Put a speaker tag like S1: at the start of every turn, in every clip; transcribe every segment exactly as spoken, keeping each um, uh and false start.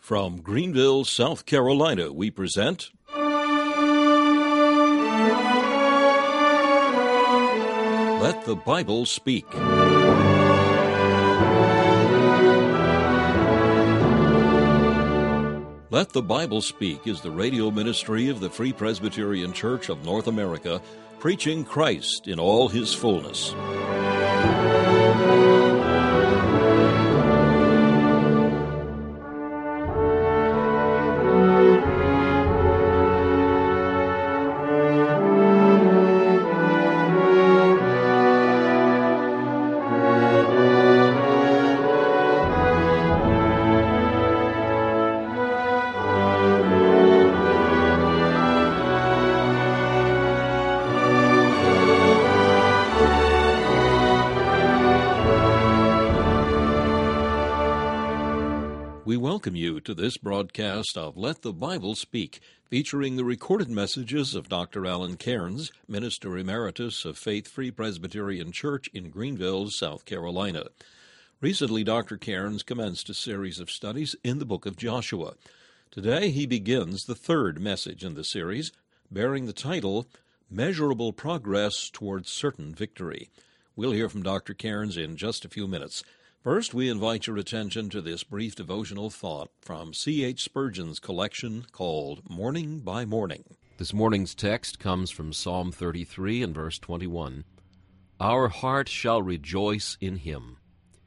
S1: From Greenville, South Carolina, we present Let the Bible Speak. Let the Bible Speak is the radio ministry of the Free Presbyterian Church of North America, preaching Christ in all his fullness. We welcome you to this broadcast of Let the Bible Speak, featuring the recorded messages of Doctor Alan Cairns, Minister Emeritus of Faith Free Presbyterian Church in Greenville, South Carolina. Recently, Doctor Cairns commenced a series of studies in the book of Joshua. Today, he begins the third message in the series, bearing the title, Measurable Progress Towards Certain Victory. We'll hear from Doctor Cairns in just a few minutes. First, we invite your attention to this brief devotional thought from C H Spurgeon's collection called Morning by Morning.
S2: This morning's text comes from Psalm thirty-three and verse twenty-one. Our heart shall rejoice in him.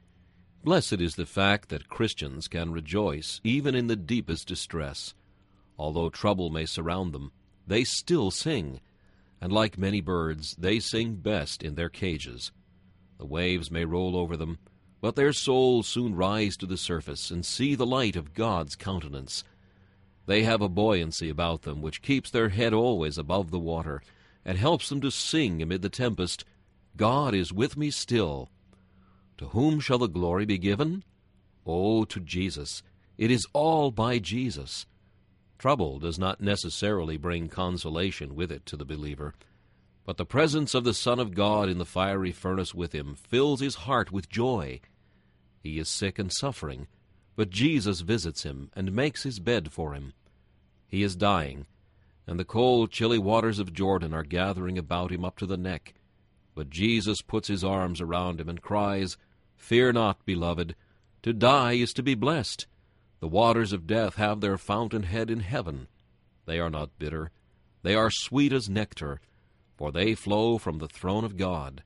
S2: Blessed is the fact that Christians can rejoice even in the deepest distress. Although trouble may surround them, they still sing, and like many birds, they sing best in their cages. The waves may roll over them, but their souls soon rise to the surface and see the light of God's countenance. They have a buoyancy about them which keeps their head always above the water, and helps them to sing amid the tempest, God is with me still. To whom shall the glory be given? Oh, to Jesus. It is all by Jesus. Trouble does not necessarily bring consolation with it to the believer, but the presence of the Son of God in the fiery furnace with him fills his heart with joy. He is sick and suffering, but Jesus visits him and makes his bed for him. He is dying, and the cold, chilly waters of Jordan are gathering about him up to the neck. But Jesus puts his arms around him and cries, Fear not, beloved. To die is to be blessed. The waters of death have their fountainhead in heaven. They are not bitter. They are sweet as nectar, for they flow from the throne of God.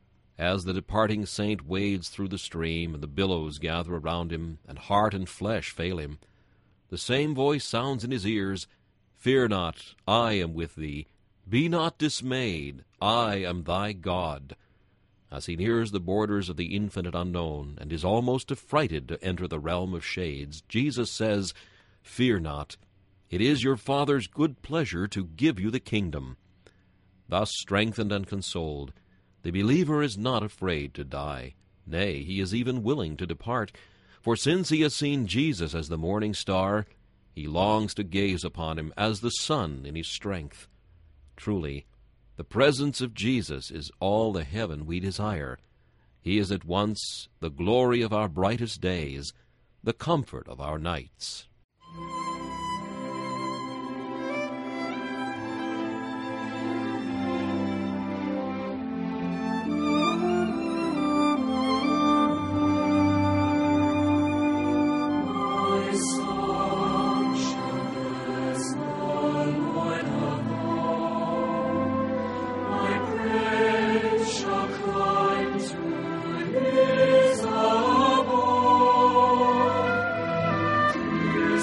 S2: As the departing saint wades through the stream, and the billows gather around him, and heart and flesh fail him, the same voice sounds in his ears, Fear not, I am with thee. Be not dismayed, I am thy God. As he nears the borders of the infinite unknown, and is almost affrighted to enter the realm of shades, Jesus says, Fear not, it is your Father's good pleasure to give you the kingdom. Thus strengthened and consoled, the believer is not afraid to die. Nay, he is even willing to depart, for since he has seen Jesus as the morning star, he longs to gaze upon him as the sun in his strength. Truly, the presence of Jesus is all the heaven we desire. He is at once the glory of our brightest days, the comfort of our nights.
S3: His abode.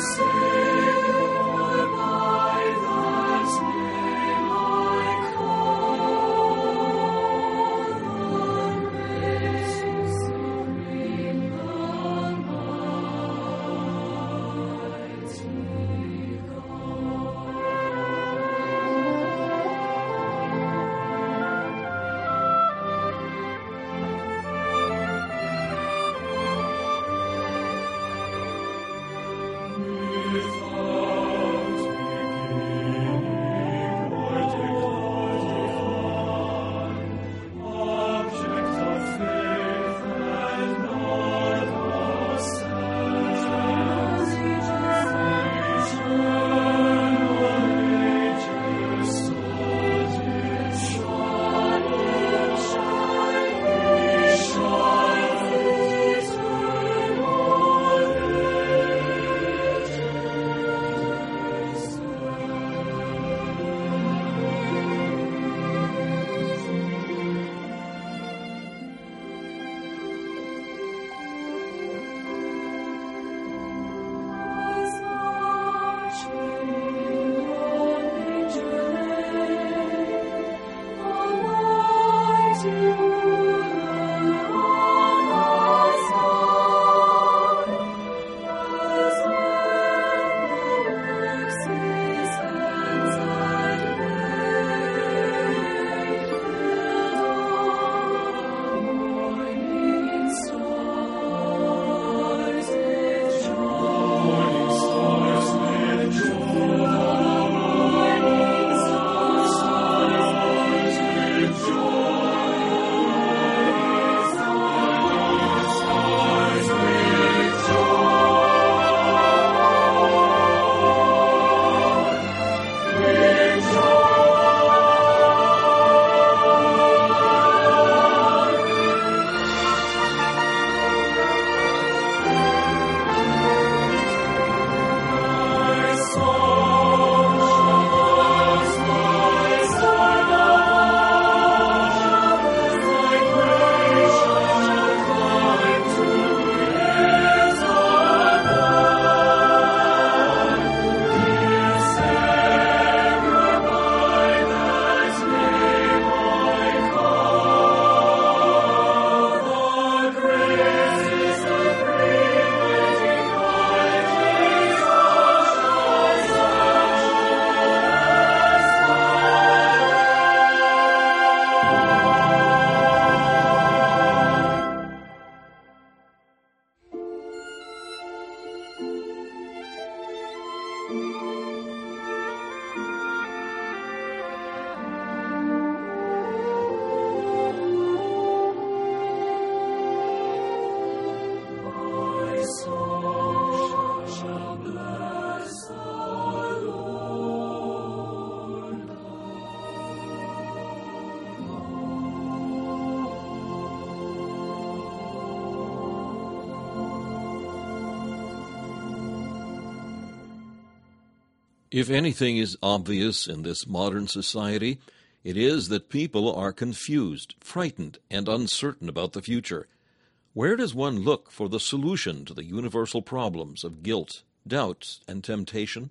S1: If anything is obvious in this modern society, it is that people are confused, frightened, and uncertain about the future. Where does one look for the solution to the universal problems of guilt, doubt, and temptation?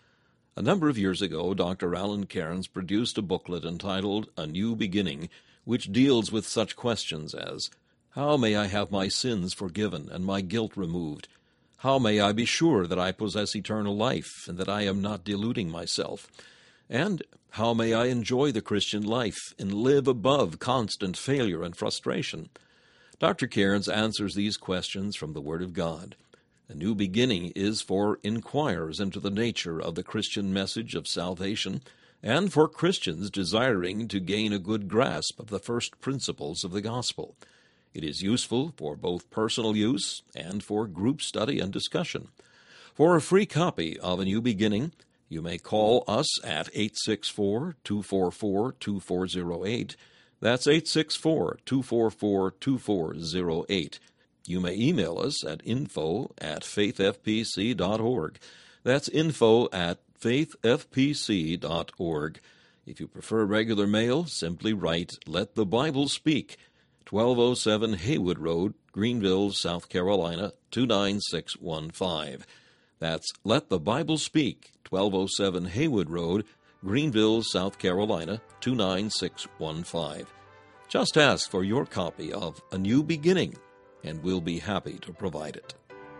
S1: A number of years ago, Doctor Alan Cairns produced a booklet entitled A New Beginning, which deals with such questions as, how may I have my sins forgiven and my guilt removed? How may I be sure that I possess eternal life and that I am not deluding myself? And how may I enjoy the Christian life and live above constant failure and frustration? Doctor Cairns answers these questions from the Word of God. A New Beginning is for inquirers into the nature of the Christian message of salvation and for Christians desiring to gain a good grasp of the first principles of the gospel. It is useful for both personal use and for group study and discussion. For a free copy of A New Beginning, you may call us at eight six four, two four four, two four zero eight. That's eight six four, two four four, two four zero eight. You may email us at info at faith f p c dot org. That's info at faith f p c dot org. If you prefer regular mail, simply write Let the Bible Speak, twelve oh seven Haywood Road, Greenville, South Carolina, two nine six one five. That's Let the Bible Speak, twelve oh seven Haywood Road, Greenville, South Carolina, two nine six one five. Just ask for your copy of A New Beginning, and we'll be happy to provide it.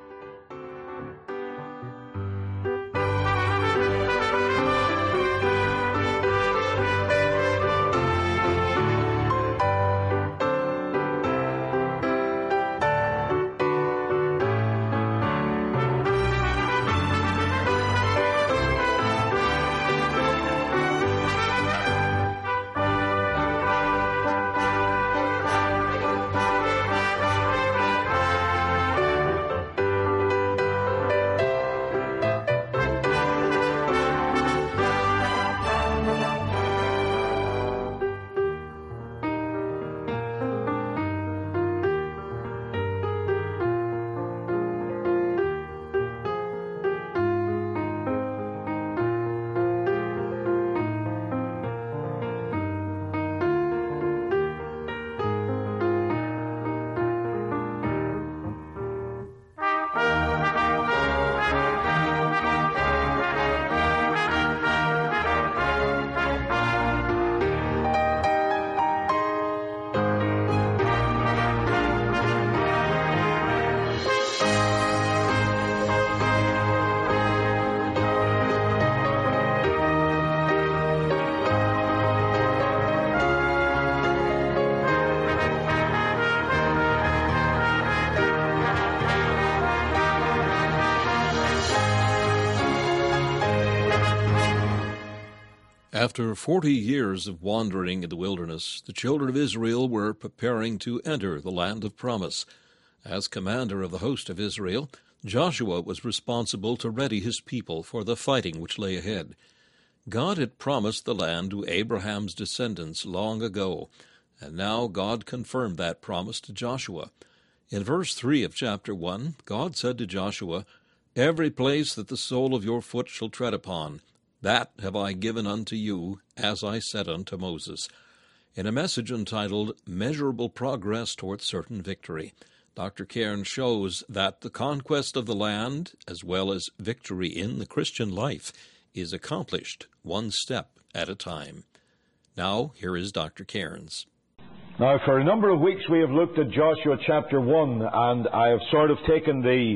S1: After forty years of wandering in the wilderness, the children of Israel were preparing to enter the land of promise. As commander of the host of Israel, Joshua was responsible to ready his people for the fighting which lay ahead. God had promised the land to Abraham's descendants long ago, and now God confirmed that promise to Joshua. In verse three of chapter one, God said to Joshua, "Every place that the sole of your foot shall tread upon, that have I given unto you, as I said unto Moses." In a message entitled Measurable Progress Toward Certain Victory, Doctor Cairns shows that the conquest of the land, as well as victory in the Christian life, is accomplished one step at a time. Now, here is Doctor Cairns.
S3: Now, for a number of weeks we have looked at Joshua chapter one, and I have sort of taken the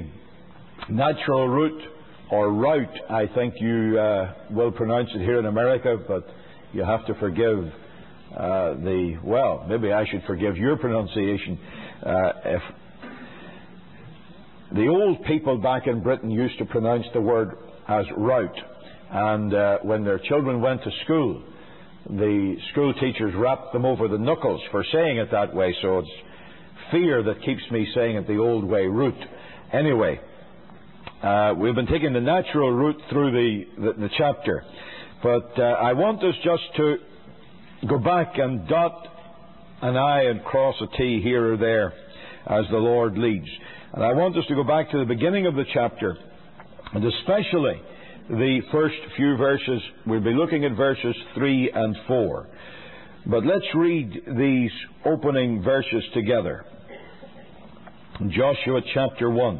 S3: natural route, or route, I think you uh, will pronounce it here in America, but you have to forgive uh, the, well, maybe I should forgive your pronunciation. Uh, if the old people back in Britain used to pronounce the word as rout. And uh, when their children went to school, the school teachers rapped them over the knuckles for saying it that way, so it's fear that keeps me saying it the old way, root. Anyway, uh, we've been taking the natural route through the, the, the chapter, but uh, I want us just to go back and dot an I and cross a T here or there as the Lord leads. And I want us to go back to the beginning of the chapter, and especially the first few verses. We'll be looking at verses three and four. But let's read these opening verses together. Joshua chapter one.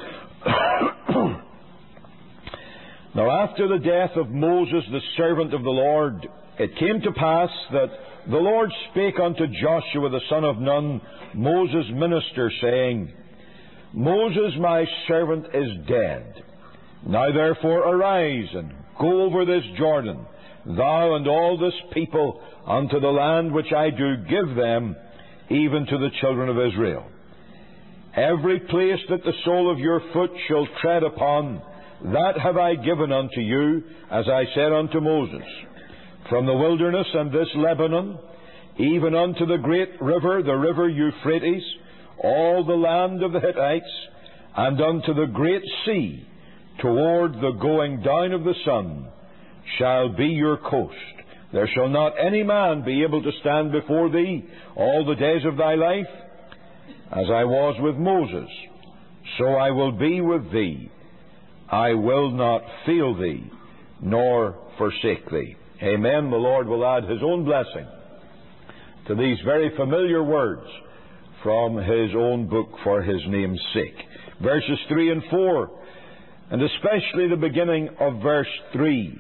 S3: Now after the death of Moses, the servant of the Lord, it came to pass that the Lord spake unto Joshua the son of Nun, Moses' minister, saying, Moses my servant is dead. Now therefore arise and go over this Jordan, thou and all this people, unto the land which I do give them, even to the children of Israel. Every place that the sole of your foot shall tread upon, that have I given unto you, as I said unto Moses. From the wilderness and this Lebanon, even unto the great river, the river Euphrates, all the land of the Hittites, and unto the great sea, toward the going down of the sun, shall be your coast. There shall not any man be able to stand before thee all the days of thy life. As I was with Moses, so I will be with thee. I will not fail thee, nor forsake thee. Amen. The Lord will add His own blessing to these very familiar words from His own book for His name's sake. Verses three and four, and especially the beginning of verse three.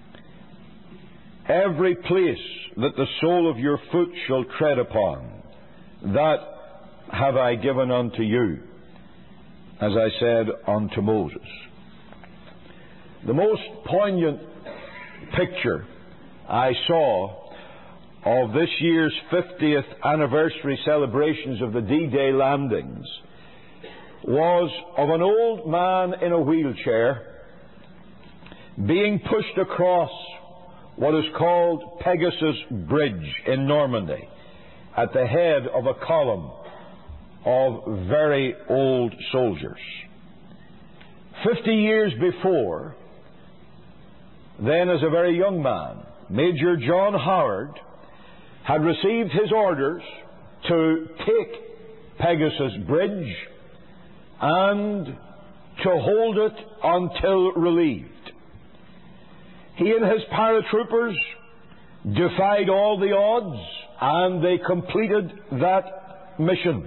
S3: Every place that the sole of your foot shall tread upon, that have I given unto you, as I said unto Moses. The most poignant picture I saw of this year's fiftieth anniversary celebrations of the D-Day landings was of an old man in a wheelchair being pushed across what is called Pegasus Bridge in Normandy at the head of a column of very old soldiers. Fifty years before, then as a very young man, Major John Howard had received his orders to take Pegasus Bridge and to hold it until relieved. He and his paratroopers defied all the odds, and they completed that mission.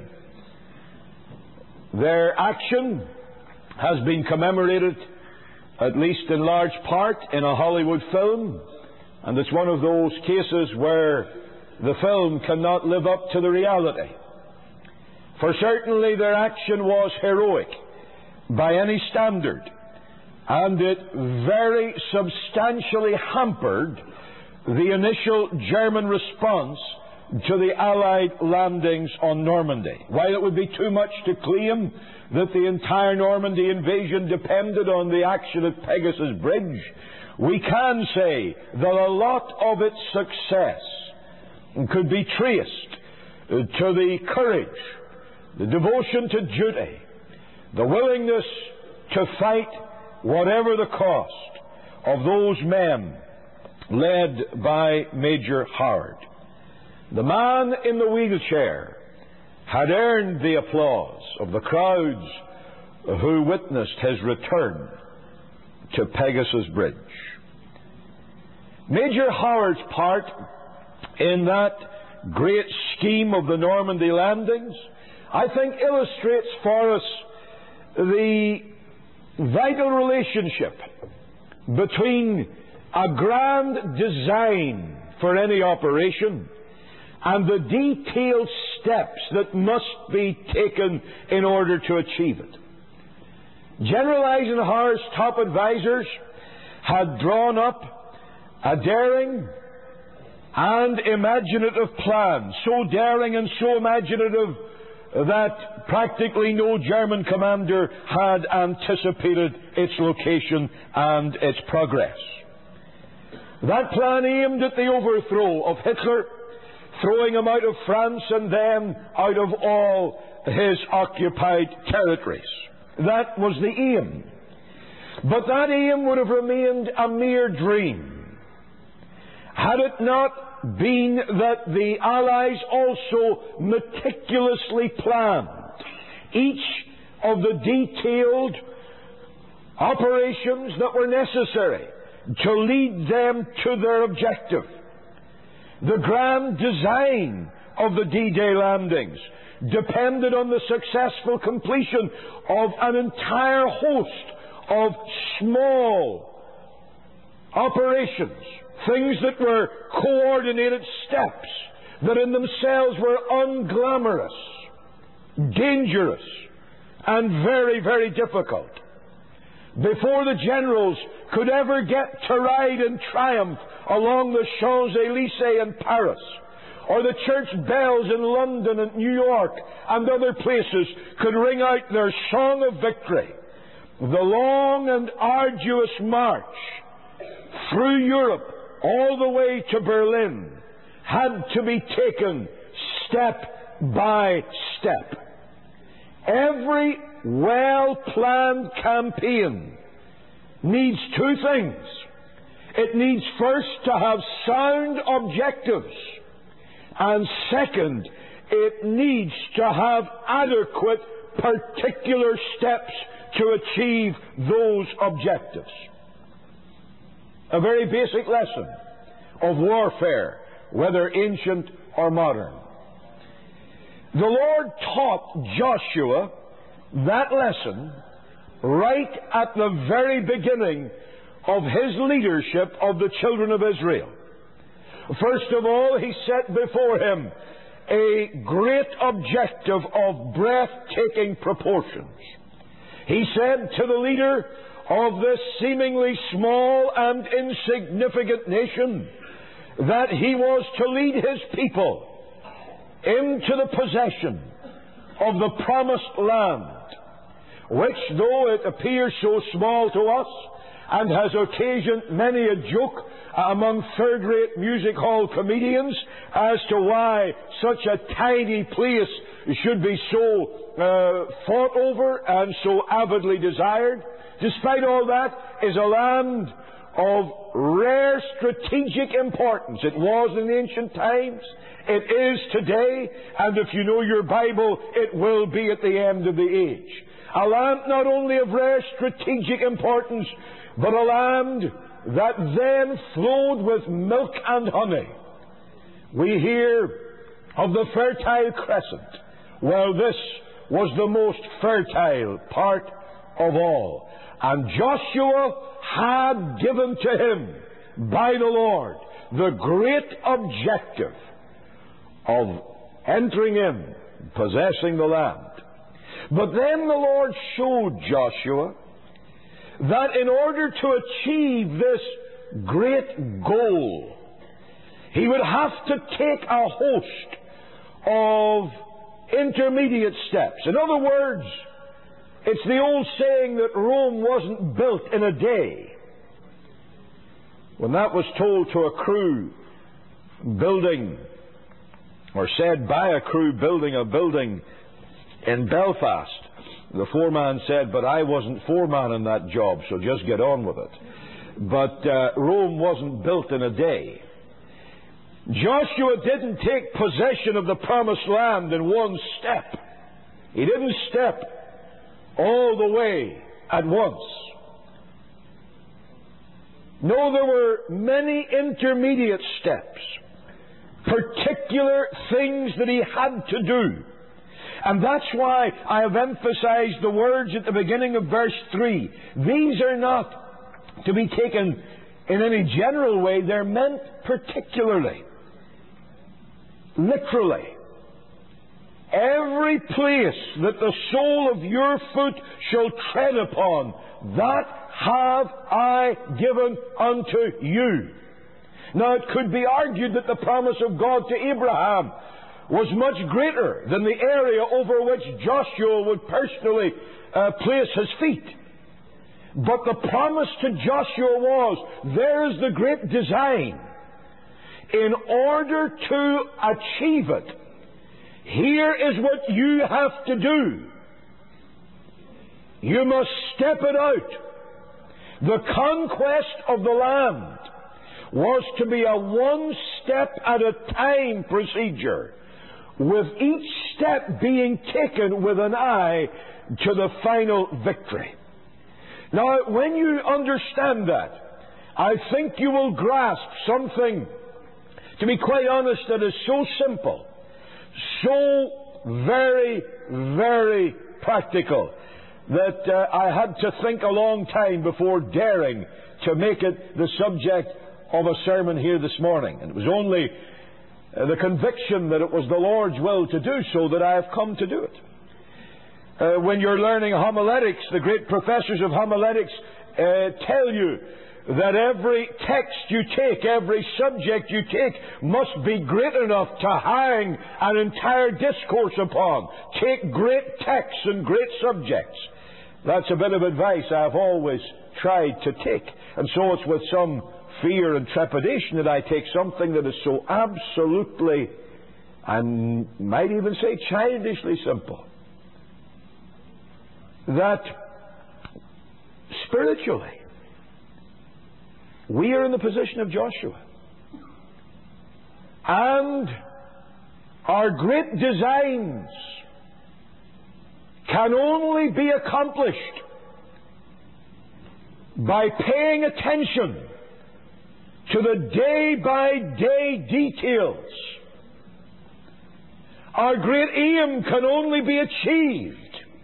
S3: Their action has been commemorated, at least in large part, in a Hollywood film, and it's one of those cases where the film cannot live up to the reality. For certainly their action was heroic by any standard, and it very substantially hampered the initial German response to the Allied landings on Normandy. While it would be too much to claim that the entire Normandy invasion depended on the action at Pegasus Bridge, we can say that a lot of its success could be traced to the courage, the devotion to duty, the willingness to fight whatever the cost of those men led by Major Howard. The man in the wheelchair had earned the applause of the crowds who witnessed his return to Pegasus Bridge. Major Howard's part in that great scheme of the Normandy landings, I think, illustrates for us the vital relationship between a grand design for any operation and the detailed steps that must be taken in order to achieve it. General Eisenhower's top advisors had drawn up a daring and imaginative plan, so daring and so imaginative that practically no German commander had anticipated its location and its progress. That plan aimed at the overthrow of Hitler, throwing him out of France and then out of all his occupied territories. That was the aim. But that aim would have remained a mere dream had it not been that the Allies also meticulously planned each of the detailed operations that were necessary to lead them to their objective. The grand design of the D-Day landings depended on the successful completion of an entire host of small operations, things that were coordinated steps that in themselves were unglamorous, dangerous, and very, very difficult. Before the generals could ever get to ride in triumph along the Champs-Élysées in Paris, or the church bells in London and New York and other places could ring out their song of victory, the long and arduous march through Europe all the way to Berlin had to be taken step by step. Every well-planned campaign needs two things. It needs first to have sound objectives, and second, it needs to have adequate particular steps to achieve those objectives. A very basic lesson of warfare, whether ancient or modern. The Lord taught Joshua that lesson right at the very beginning of his leadership of the children of Israel. First of all, he set before him a great objective of breathtaking proportions. He said to the leader of this seemingly small and insignificant nation that he was to lead his people into the possession of the promised land, which, though it appears so small to us and has occasioned many a joke among third-rate music hall comedians as to why such a tiny place should be so uh, fought over and so avidly desired, despite all that, is a land of rare strategic importance. It was in ancient times, it is today, and if you know your Bible, it will be at the end of the age. A land not only of rare strategic importance, but a land that then flowed with milk and honey. We hear of the Fertile Crescent. Well, this was the most fertile part of all. And Joshua had given to him by the Lord the great objective of entering in, possessing the land. But then the Lord showed Joshua that in order to achieve this great goal, he would have to take a host of intermediate steps. In other words, it's the old saying that Rome wasn't built in a day. When that was told to a crew building, or said by a crew building a building in Belfast, the foreman said, but I wasn't foreman in that job, so just get on with it. But uh, Rome wasn't built in a day. Joshua didn't take possession of the promised land in one step. He didn't step all the way at once. No, there were many intermediate steps, particular things that he had to do. And that's why I have emphasized the words at the beginning of verse three. These are not to be taken in any general way. They're meant particularly, literally. Every place that the sole of your foot shall tread upon, that have I given unto you. Now, it could be argued that the promise of God to Abraham was much greater than the area over which Joshua would personally uh, place his feet. But the promise to Joshua was, there is the great design. In order to achieve it, here is what you have to do. You must step it out. The conquest of the land was to be a one-step-at-a-time procedure, with each step being taken with an eye to the final victory. Now, when you understand that, I think you will grasp something, to be quite honest, that is so simple, so very, very practical, that uh, I had to think a long time before daring to make it the subject of a sermon here this morning. And it was only uh, the conviction that it was the Lord's will to do so that I have come to do it. Uh, when you're learning homiletics, the great professors of homiletics uh, tell you that every text you take, every subject you take, must be great enough to hang an entire discourse upon. Take great texts and great subjects. That's a bit of advice I've always tried to take. And so it's with some fear and trepidation that I take something that is so absolutely, and might even say childishly simple, that spiritually we are in the position of Joshua. And our great designs can only be accomplished by paying attention to the day-by-day details. Our great aim can only be achieved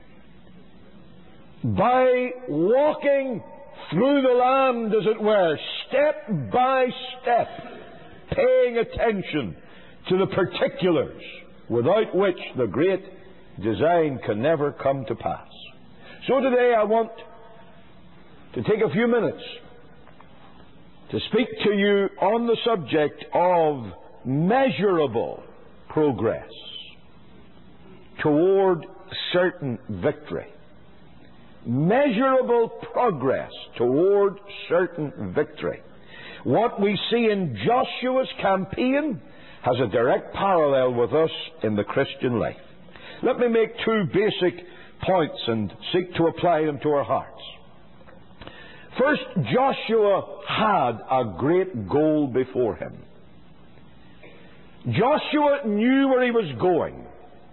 S3: by walking through the land, as it were, step by step, paying attention to the particulars, without which the great design can never come to pass. So today I want to take a few minutes to speak to you on the subject of measurable progress toward certain victory. Measurable progress toward certain victory. What we see in Joshua's campaign has a direct parallel with us in the Christian life. Let me make two basic points and seek to apply them to our hearts. First, Joshua had a great goal before him. Joshua knew where he was going.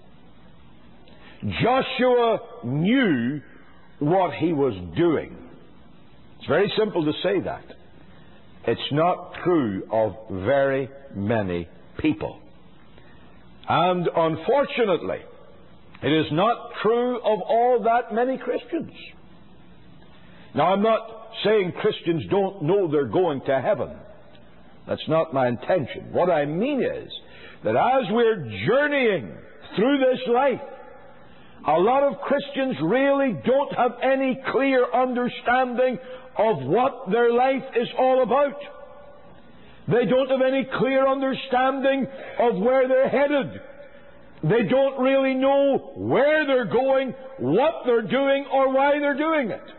S3: Joshua knew what he was doing. It's very simple to say that. It's not true of very many people. And unfortunately, it is not true of all that many Christians. Now, I'm not saying Christians don't know they're going to heaven. That's not my intention. What I mean is that as we're journeying through this life, a lot of Christians really don't have any clear understanding of what their life is all about. They don't have any clear understanding of where they're headed. They don't really know where they're going, what they're doing, or why they're doing it.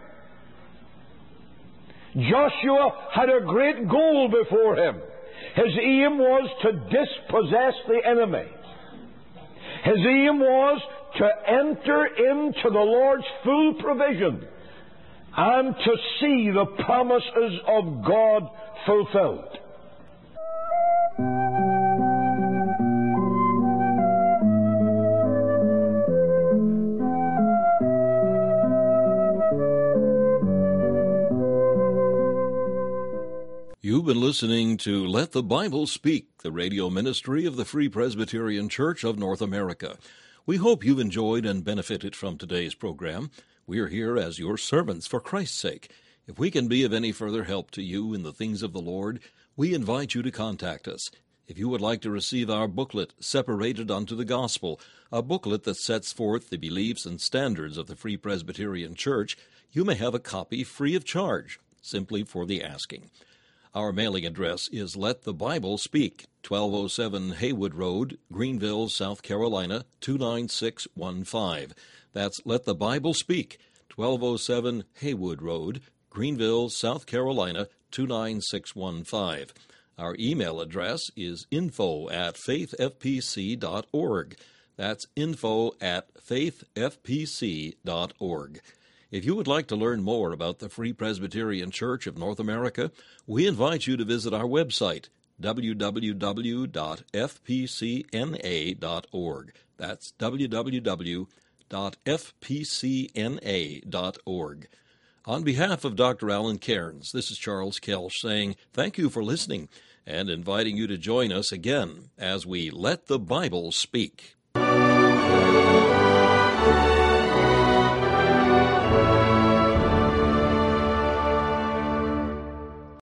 S3: Joshua had a great goal before him. His aim was to dispossess the enemy. His aim was to enter into the Lord's full provision and to see the promises of God fulfilled.
S1: You've been listening to Let the Bible Speak, the radio ministry of the Free Presbyterian Church of North America. We hope you've enjoyed and benefited from today's program. We are here as your servants for Christ's sake. If we can be of any further help to you in the things of the Lord, we invite you to contact us. If you would like to receive our booklet, Separated unto the Gospel, a booklet that sets forth the beliefs and standards of the Free Presbyterian Church, you may have a copy free of charge, simply for the asking. Our mailing address is Let the Bible Speak, twelve oh seven Haywood Road, Greenville, South Carolina, two nine six one five. That's Let the Bible Speak, twelve oh seven Haywood Road, Greenville, South Carolina, two nine six one five. Our email address is info at faith f p c dot org. That's info at faith f p c dot org. If you would like to learn more about the Free Presbyterian Church of North America, we invite you to visit our website, w w w dot f p c n a dot org. That's w w w dot f p c n a dot org. On behalf of Doctor Alan Cairns, this is Charles Kelsch saying thank you for listening and inviting you to join us again as we Let the Bible Speak.